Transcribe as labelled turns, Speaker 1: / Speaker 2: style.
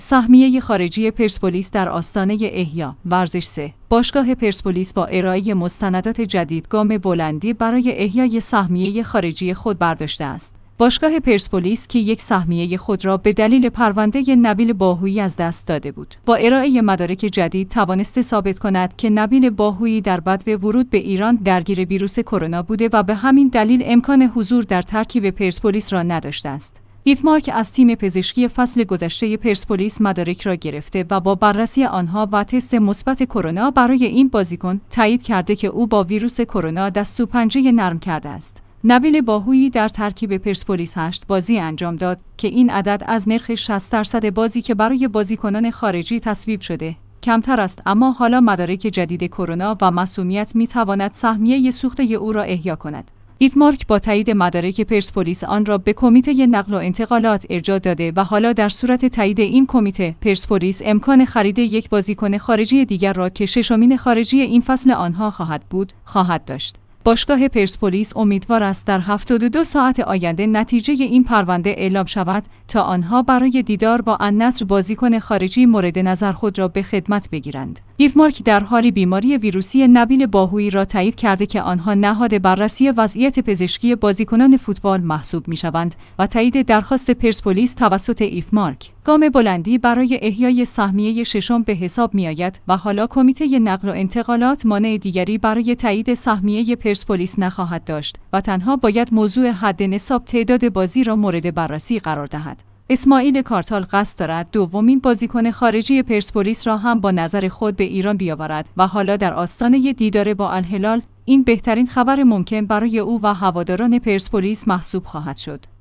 Speaker 1: سهمیه خارجی پرسپولیس در آستانه احیا. ورزش 3. باشگاه پرسپولیس با ارائه مستندات جدید گام بلندی برای احیای سهمیه خارجی خود برداشته است. باشگاه پرسپولیس که یک سهمیه خود را به دلیل پرونده نبیل باهویی از دست داده بود، با ارائه مدارک جدید توانسته ثابت کند که نبیل باهویی در بدو ورود به ایران درگیر ویروس کرونا بوده و به همین دلیل امکان حضور در ترکیب پرسپولیس را نداشته است. ایفمارک از تیم پزشکی فصل گذشته پرسپولیس مدارک را گرفته و با بررسی آنها و تست مثبت کرونا برای این بازیکن تایید کرده که او با ویروس کرونا دست و پنجه نرم کرده است. نبیل باهویی در ترکیب پرسپولیس 8 بازی انجام داد که این عدد از نرخ 60% بازی که برای بازیکنان خارجی تصویب شده کمتر است، اما حالا مدارک جدید کرونا و معصومیت می‌تواند سهمیه سوخته او را احیا کند. ایفمارک با تایید مدارک پرسپولیس آن را به کمیته نقل و انتقالات ارجاع داده و حالا در صورت تایید این کمیته پرسپولیس امکان خرید یک بازیکن خارجی دیگر را که ششمین خارجی این فصل آنها خواهد داشت. باشگاه پرسپولیس امیدوار است در 72 ساعت آینده نتیجه این پرونده اعلام شود تا آنها برای دیدار با النصر بازیکن خارجی مورد نظر خود را به خدمت بگیرند. ایفمارک در حال بیماری ویروسی نبیل باهویی را تایید کرده که آنها نهاد بررسی وضعیت پزشکی بازیکنان فوتبال محسوب می‌شوند و تایید درخواست پرسپولیس توسط ایفمارک گام بلندی برای احیای سهمیه ششم به حساب می‌آید و حالا کمیته نقل و انتقالات مانع دیگری برای تایید سهمیه پرسپولیس نخواهد داشت و تنها باید موضوع حد نصاب تعداد بازی را مورد بررسی قرار دهد. اسماعیل کارتال قصد دارد دومین بازیکن خارجی پرسپولیس را هم با نظر خود به ایران بیاورد و حالا در آستانه دیدار با الهلال این بهترین خبر ممکن برای او و هواداران پرسپولیس محسوب خواهد شد.